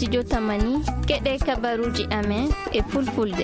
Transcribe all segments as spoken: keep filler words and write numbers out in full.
studio tamani keɗe kabaruji amen e fulfulde.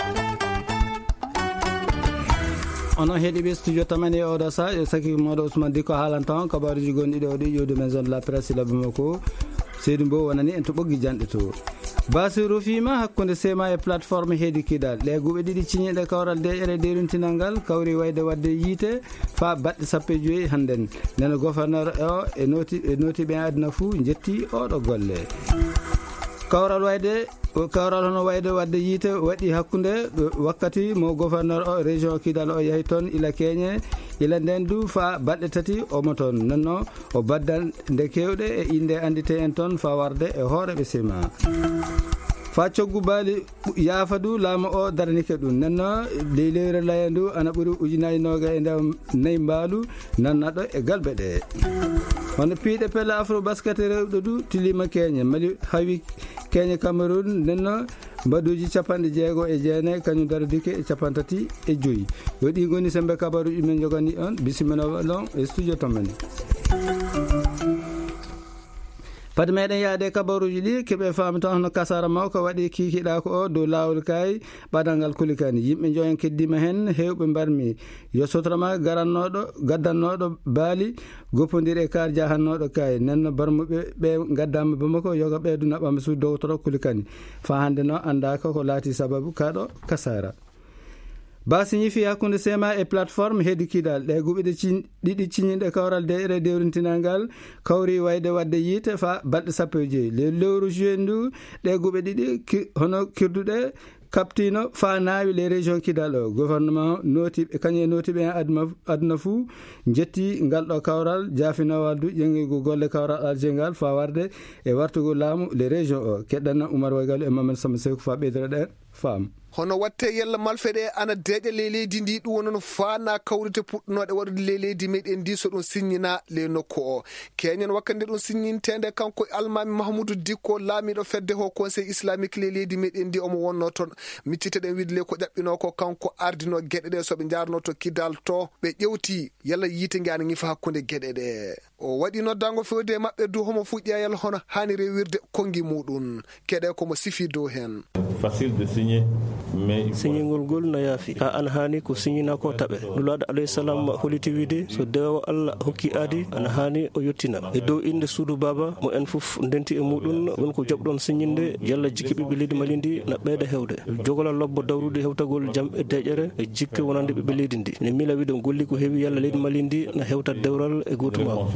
onon heeɗiɓe studio tamani e oɗo sa e saki moɗo Ousmane Dicko haalanta on kabaruji gonɗiɗi oɗo ƴewde maison de la presse laɓe makko Seydou Mbow wonani en to ɓoggi janɗe to Basiru fima hakkunde sema e plateforme heedi kidal ɗe guɓe ɗiɗi ciñiɗe kawral de ere deruntinal ngal kawri wayde wadde yiite fa baɗɗe sappo e joyyi hannden nene gouverneur o e noti e notiɓe aduna fuu jetti oɗo golle kawral wayde kawral hono wayde wadde yiite waɗi hakkunde wakkati mo gouverneur o région kidal o yahi toon ila keñe ila nden du fa baɗɗe tati omo toon nonno o baddal nde kewɗe e inde andite en toon fa warde e hooreɓe sima fa coggu baali yaafadu laamu o daranike ɗum nenno ley lewre layandu ana ɓuuri ujunaji noga e ndew nayyi mbaalu nannaɗo e galɓe ɗe hono piiɗe pelle afro basket rewɓe du tilima keñe mali hawi keñe Cameroun nenno mbaɗuji capanɗe jeego e jeenayi kañum daradike e capantati e joyyi yo ɗi goni sembe kabaruji men jogani on bisimilla ɗon e studio tomen pade meɗen yaade kabaruji ɗi keeɓe faami tan hono kasara mawko waɗi kikiɗa ko o dow lawol kayi ɓadal ngal kulikani yimɓe joyen keddima hen hewɓe mbarmi yo sotrama garannoɗo gaddannoɗo baali goppodiri e kar jahannoɗo kayi nenno barmuɓe ɓe gaddama Bamako yoga ɓeydu naɓama su dowtoro kulikani fa hande no andaka ko laati sababu kaɗo kasara basi ñifi hakkunde sema e plateforme heedi kidal ɗe guɓiɗe ɗiɗi ciñiɗe kawral de ere dewrintinal ngal kawri wayde wadde yiite fa balɗe sappo e joyyi le lewru juin ndu ɗe guɓe ɗiɗi hono kirduɗe kaptino fa naawi les régions kidal o gouvernement notiɓe kañum e notiɓe en aduna aduna fuu jetti ngal ɗo kawral jaafinowa du ƴeŋigo golle kawral alger ngal fa warde e wartugo laamu les régions o keɗɗanna Oumar Waygalu e Mamadou Samba Sekou fa ɓeydira ɗe faam hono watte yalla malfeɗe ana deeƴa ley leydi ndi ɗum wonono faana kawrite puɗɗonoɗe waɗude ley leydi meɗen ndi so ɗum signina ley nokku o keñen wakkande ɗum signintede kanko almami Mahamoudou Dicko laamiɗo fedde ho conseil islamique ley leydi meɗen ndi omo wonno toon micciteɗen wiide le ko ƴaɓɓino ko kanko ardino gueɗe ɗe soɓe jarno to kidal to ɓe ƴewti yalla yiite nge ana ñifa hakkude gueɗe ɗe o waɗi noddango fewde e maɓɓe du homo fuƴƴa yalla hono hani rewirde kongi muɗum keɗe komo sifi dow hen facile de signer mais signingol ngol no yaafi ha ana hani ko signina ko taɓe nulaɗo alayhi salam holiti wiide so dewo Allah hokki aadi ana hani o yettina e dow inde suudu baba mo en fof ndenti e muɗum wonko jaɓɗon signinde yalla jikki ɓiɓɓe leydi Mali ndi na ɓeyda hewde jogola lobbo dawrude hewtagol jam e deƴere e jikke wonande ɓiɓɓe leydi ndi ne mila wiide golli ko heewi yalla leydi Mali ndi na hewta dewral e gotumawo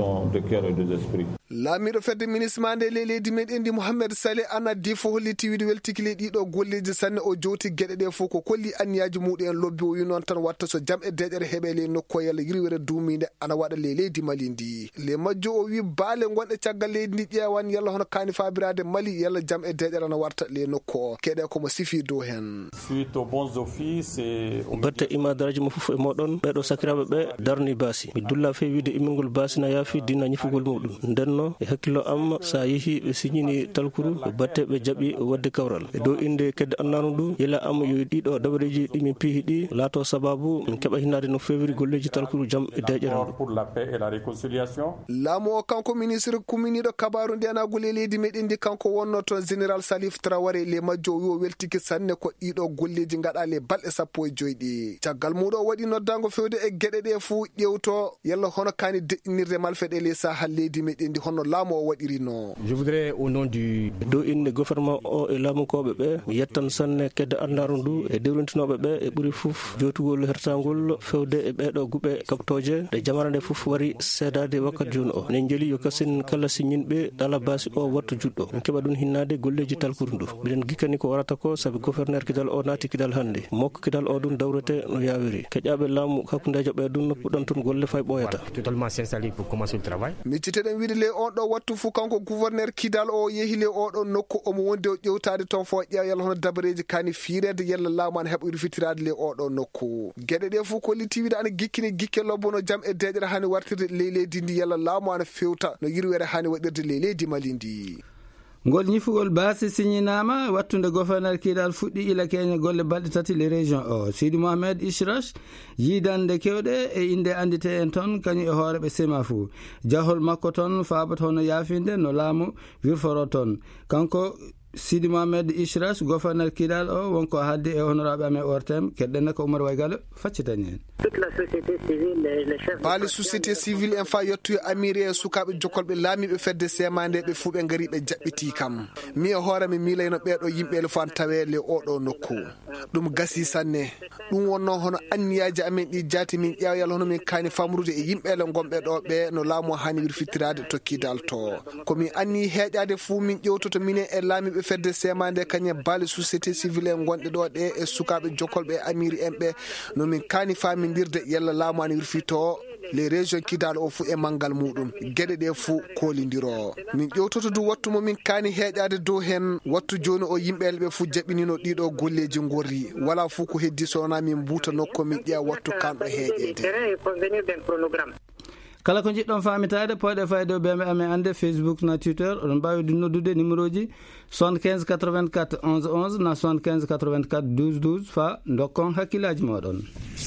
laamiɗo fedde ministre mande ley leydi meɗen ndi Mouhamed Saleh ana di fo holliti wiide weltikile ɗiɗo golleji sanne o jowti gueɗe ɗe fof ko kolli anniyaji muɗum en lobbi o wi noon tan watta so jam e deƴere heeɓe ley nokku yalla yirwere duumide ana waɗa ley leydi Mali ndi le majjo o wi baale gonɗe caggal leydi ndi ƴeewan yalla hono kani fabirade Mali yalla jam e deƴere ana warta ley nokku o keɗe komo sifi dow hen suite aux bons offices batte imadaraji mo fof e moɗon ɓeɗo sakiraɓe ɓe darni baasi mi dulla fe wiide immingol baasi na yaafi dina ñifugol muɗum ndenno e hakkillo am sa yeehi ɓe signini talkuru batte ɓe jaaɓi wadde kawral e dow inde kedde annanu ɗum yila am yo ɗiɗo dabareji ɗimin piihi ɗi laato sababu min keɓa hinnade no fewiri golleji talkuru jam e deƴere pour la paix et la réconciliation laamu o kanko ministre kuminiɗo kabaru ndiyanago ley leydi meɗen ndi kanko wonno toon général Salif Traoré le majjo o wi o weltiki sanne ko ɗiɗo golleji gaɗa le balɗe sappo e joyyi ɗi caggal muɗo waɗi noddango fewde e gueɗe ɗe fuu ƴewto yalla hono kani deƴƴinirde malfeɗe le sahal leydi meɗen ndi honno laamu o waɗirino je voudrais au nom du dow inde gouvernement o e laamukoɓe ɓe mi yettan sanne kedde annaru ndu e dewrintinoɓe ɓe e ɓuuri fof jotugol hertagol fewde e ɓeɗo guɓe kaptoje ɗe jamana nde fof wari seedade wakkati joni o ne jeeli yo kasen kala siñinɓe ɗala basi o wattu juɗɗo en keɓa ɗum hinnade golleji talkuru ndu mbiɗen gikkani ko warata ko saabi gouverneur kidal o naati kidal hannde mokko kidal o ɗum dawrete no yawiri keƴaɓe laamu hakkudejo ɓe ɗum puɗɗan toon golle fay ɓoyata totalement s'installer pour commencer le travail micciteɗen wiide le on ɗo wattu fuu kanko gouverneur kidal o yeehi le oɗo nokku omo wonde o ƴewtade toon fo ƴeew yalla hono dabareji kani firede yalla laamu ana heeɓa rufitirade le oɗo nokku gueɗe ɗe fof kolli wiide ana gikkini gikke lobbo no jam e deƴere hani wartirde ley leydi ndi yalla laamu ana fewta no yirwere hani waɗirde ley leydi Mali ndi ngol ñifugol baasi signinama wattude gouverneur kiidal fuɗɗi ila keña golle balɗe tati le région o. Sidi Mohamed Ishrash yidande kewɗe e inde andite en toon kañum e hooreɓe sema fou jahol makko toon faabat hono yaafinde no laamu wirforo toon. Kanko Sidi Mohamed Ishrash gouverneur kiidal o wonko haddi e honoraɓe amen ortem keɗɗenne ko Oumar Waygalo faccitani en. baali société civile en fa yettoyo amiri e sukaɓe jokkolɓe laamiɓe fedde semande ɓe fuu ɓe gari ɓe jaɓɓiti kam mi e hoore mi miilayno ɓeɗo yimɓele fo an tawe le oɗo nokku ɗum gasi sanne ɗum wonno hono anniyaji amen ɗi jaati min ƴewyal hono min kaani famrude e yimɓele gonɓe ɗo ɓe no laamu hani wirfitirade tokkidal to komin anni heeƴade fuu min ƴewtoto minen e laamiɓe fedde semande kañe baali société civile en gonɗe ɗo ɗe e sukaɓe jokkolɓe e amiri en ɓe no min kaani famindirde yalla laamu ani wirfito les régions kidal o fu e mangal muɗum gueɗe ɗe fu kolidiro min ƴewtoto du wattu mo min kaani heeƴade dow hen wattu joni o yimɓele ɓe fu jaɓɓinino ɗiɗo golleji gorri wala fu ko heddi sowona min mbuuta nokko min ƴeewa wattu kanɗo heeƴede. kala ko jiɗɗon famitade poɗe fayde ɓe amen ande Facebook na Twitter oɗon mbawi noddude numéro ji soixante-quinze quatre-vingt-quatre onze onze na soixante-quinze quatre-vingt-quatre douze douze fa dokkon hakkillaji moɗon.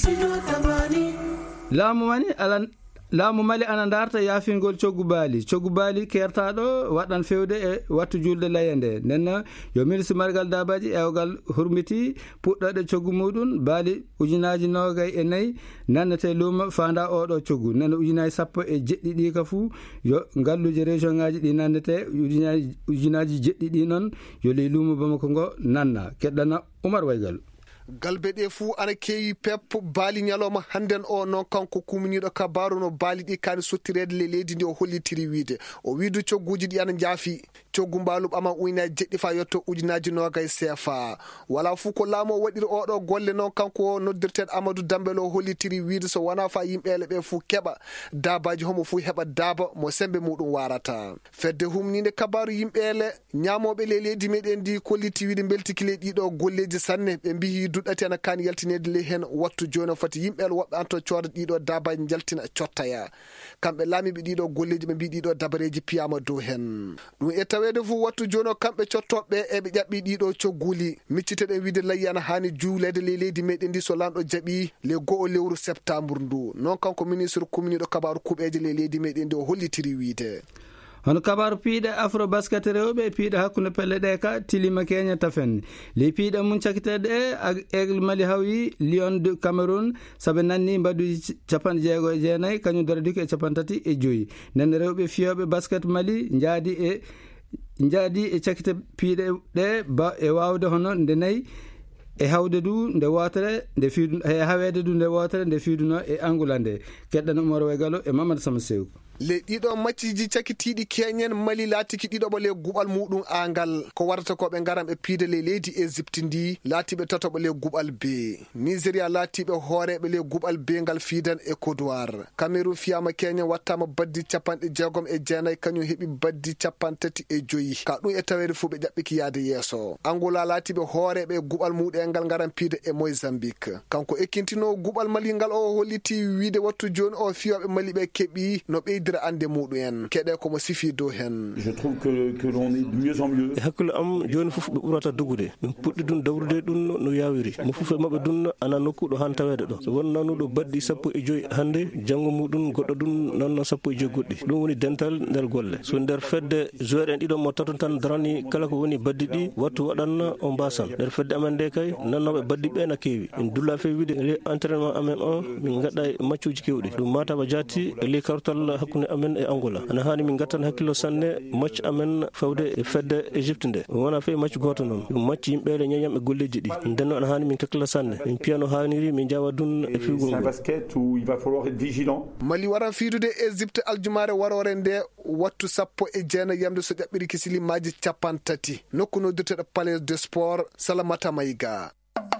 laamu mani alan laamu mali ana darta yaafingol coggu baali coggu baali kertaɗo waɗan fewde e wattu julde layende nenno yo ministre margal dabaji ewgal hurmiti puɗɗoɗe coggu muɗum baali ujunaji nogay e nayyi nannete luuma fanda oɗo coggu nenno ujunaji sappo e jeɗɗiɗi ka fuu yo ngalluje région ngaji ɗi nannete ujunaji ujunaji jeɗɗiɗi noon yo ley luuma Bamako ngo nanna keɗɗana Oumar Waygalo. galbe ɗe fuu ana keewi pep baali ñalawma hannden o noon kanko kuminiɗo kabaru no baali ɗi kaani sottirede le leydi ndi o hollitiri wiide o wiidu cogguji ɗi ana jaafi coggu mbaalu ɓama ujunaji jeɗɗi fa yetto ujunaji nogay sefa wala fuu ko laamu o waɗiri oɗo golle noon kanko noddirteɗo Amadou Dambelo o hollitiri wiide so wona fa yimɓele ɓe fuu keɓa dabaji homo fuu heɓa daaba mo sembe muɗum warata fedde humnide kabaru yimɓele ñamoɓe le leydi meɗen ndi kolliti wiide beltikile ɗiɗo golleji sanne ɓe mbihi duɗɗati ana kaani yaltinede le hen wattu joni fati yimɓele woɓɓe anto cooda ɗiɗo dabaji jaltina cottaya kamɓe laamiɓe ɗiɗo golleji ɓe mbi ɗiɗo dabareji piyama dow hen ɗum e tawede fuu wattu joni kamɓe cottoɓe eɓe ƴaɓɓi ɗiɗo cogguli micciteɗen wiide layyi ana hani juulede le leydi meɗen ndi so lamɗo jaaɓi le go'o lewru septembre ndu noon kanko ministre commune ɗo kabaru kuuɓeje le leydi meɗen ndi o hollitiri wiide hono kabaru piiɗe afro basket rewɓe e piiɗe hakkude pelle ɗe ka tilima keña tafen li piiɗe mum cakiteɗe e aigle mali hawi lion de cameroun saaɓe nanni mbaɗuji capanɗe jeego e jeenayyi kañum daradiko e capan tati e joyyi nen rewɓe fiyoɓe basket mali jaadi e jaadi e cakite piiɗe ɗe ba e wawde hono nde nayyi e hawde du nde wotere nde fiidu e hawede du nde wotere nde fiiduno e angulande keɗɗano Oumar Waygalo e Mamadou Sama Sewko le ɗiɗo macciji cakkitiɗi keñen mali laatiki ɗiɗoɓo le guɓal muɗum angal ko warata ko ɓe garan ɓe piide le leydi Égypte ndi laatiɓe tatoɓo le guɓal B Nigéria laatiɓe hooreɓe le guɓal B ngal fiidan e Côte d'Ivoire Cameroun fiyama keñen wattama baddi capanɗe jeegom e jeenayyi kañum heeɓi baddi capan tati e joyyi ka ɗum e tawede fuu ɓe ƴaɓɓiki yaade yeeso Angola laatiɓe hooreɓe guɓal muɗum ngal garan piide e Mozambique kanko ekkintino guɓal mali ngal o holliti wiide wattu joni o fiyoɓe mali ɓe keeɓi no ɓeydi ande muɗum en keɗe komo sifi dow hen je trouve que que l'on est de mieux en mieux e hakkille am joni fof ɓe ɓurata dogude min puɗɗi ɗum dawrude ɗum no yawiri mo fof e mabɓe ɗum ana nokku ɗo han tawede ɗo so won nanuɗo badɗi sappo e joyyi hande janggo muɗum goɗɗo ɗum nanno sappo e joyyi goɗɗi ɗum woni dental nder golle so nder fedde joueur en ɗiɗo mo taton tan darani kala ko woni baddi ɗi wattu waɗanno o mbasan nder fedde amen nde kay nannoɓe baddi ɓe na keewi min dulla fe wiide le entraînement amen o min gaɗɗa e maccuji kewɗi ɗum mataba jaati e le kartal hakkude amen e Angola ana hani min gattan hakkilo sanne match amen fawde e fedde Égypte nde wona fe match goto noon ɗum match yimɓele ñeñam e golleji ɗi ndenno ana hani min kakkila sanne min piyano haniri min jawa dun e fiugol ngol basket où il va falloir être vigilant mali waran fiidude Égypte aljumare warore nde wattu sappo e jeenayyi yamde so ƴaɓɓiri kisilimaji capan tati nokku noddirteɗo palais de sport Salamata Mayiga.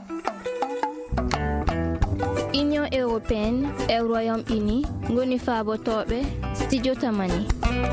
Union européenne e Royaume-Uni ngoni faabotoɓe studio tamani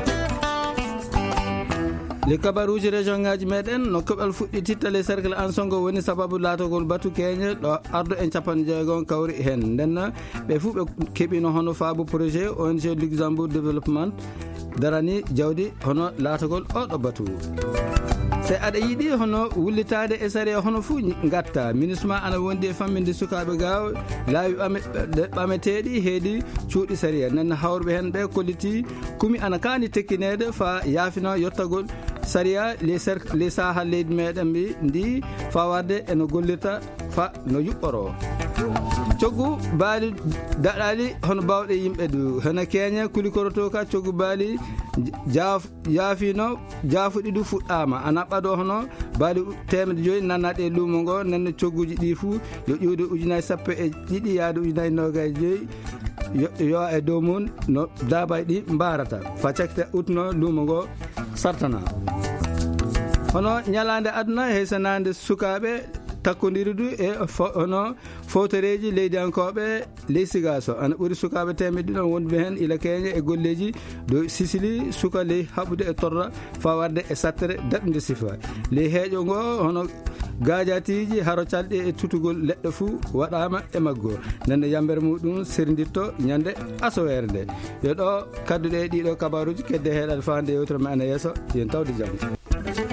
le kabaruji région ngaji meɗen no keɓal fuɗɗi tittale cercle ansongo woni sababu laatogol batu keñe ɗo ardo en capan jeegon kawri hen ndenno ɓe fuu ɓe keeɓino hono faabo projet O N G Luxembourg développement darani jawdi hono laatagol oɗo batu se aɗa yiiɗi hono wullitade e sari hono fuu gatta ministre ma ana wondi e famminde sukaɓe gaw laawi ɓameteɗi heedi cuuɗi saria nan hawrɓe hen ɓe kolliti kumi ana kani tekkinede fa yaafino yettagol saria les les saha leydi meɗen mbi ndi fawarde eno gollirta fa no yuɓɓoro coggu baali daɗali hono bawɗe yimɓe du hono keña kulikoroto ka coggu baali jaaf yaafino jaafuɗi ɗu fuɗɗama ana ɓaɗo hono baali temedde joyi nannaɗe luumo ngo nanno cogguji ɗi fuu yo ƴiwde ujunaji sappo e ɗiɗi yaade ujunaji nogaji joyyi yo e dow mum no daabay ɗi mbarata fa cakte utno luumo ngo sartana hono ñalande aduna heysanade sukaɓe takkodiri du e hono fawtoreji leydiyankoɓe ley sigaso ana ɓuuri sukaɓe temedde ɗiɗon wonduɓe hen ila keña e golleji do sicili suka ley haɓude e torra fawarde e sattere daɗude sifa ley heeƴo ngo hono gadiatiji haro calɗe e tutugol leɗɗe fuu waɗama e maggo nande yambere muɗum serdirto ñande asowere nde yo ɗo kadduɗe ɗiɗo kabaruji kedde heeɗade fande yewtere me ana yesso yen tawde jaam.